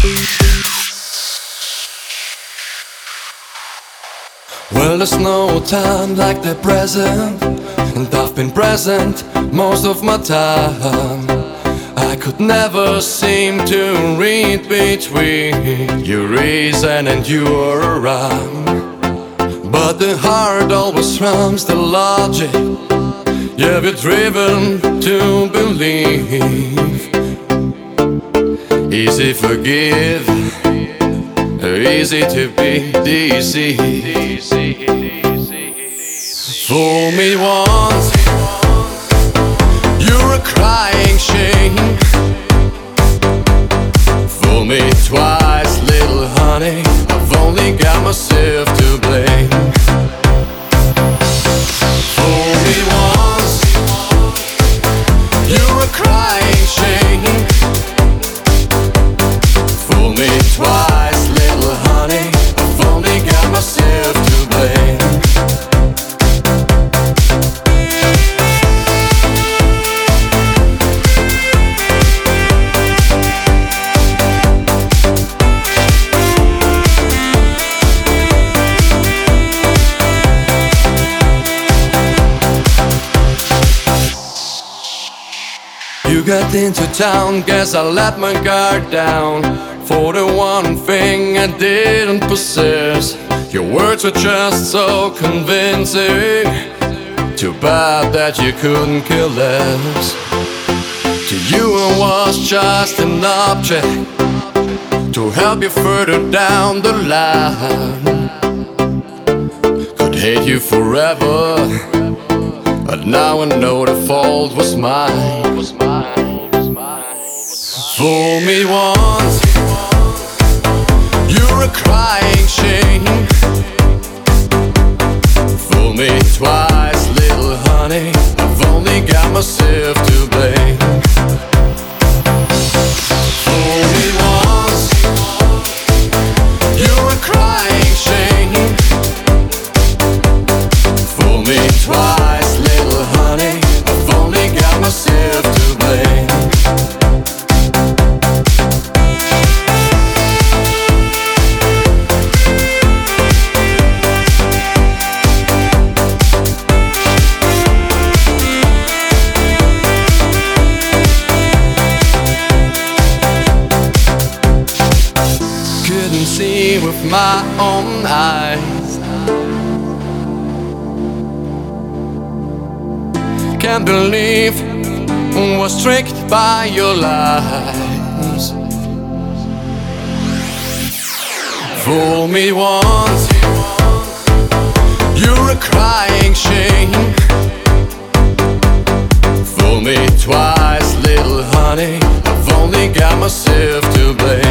Well, there's no time like the present, and I've been present most of my time. I could never seem to read between your reason and your rhyme, but the heart always trumps the logic. Yeah, we're driven to believe. Easy forgive, easy to be deceived. Fool me once, you're a crying shame. Fool me twice, little honey, I've only got myself to blame. Fool me once, you're a crying shame. Fool me twice, little honey, I've only got myself to blame. You got into town, guess I let my guard down for the one thing I didn't possess. Your words were just so convincing. Too bad that you couldn't care less. To you I was just an object to help you further down the line. Could hate you forever, but now I know the fault was mine. Fool me once, you're a crying shame. Fool me twice, little honey, I've only got myself to blame. Fool me once, you're a crying shame. Fool me twice, little honey, I've only got myself to blame. Couldn't see with my own eyes. Can't believe I was tricked by your lies. Fool me once, you're a crying shame. Fool me twice, little honey, I've only got myself to blame.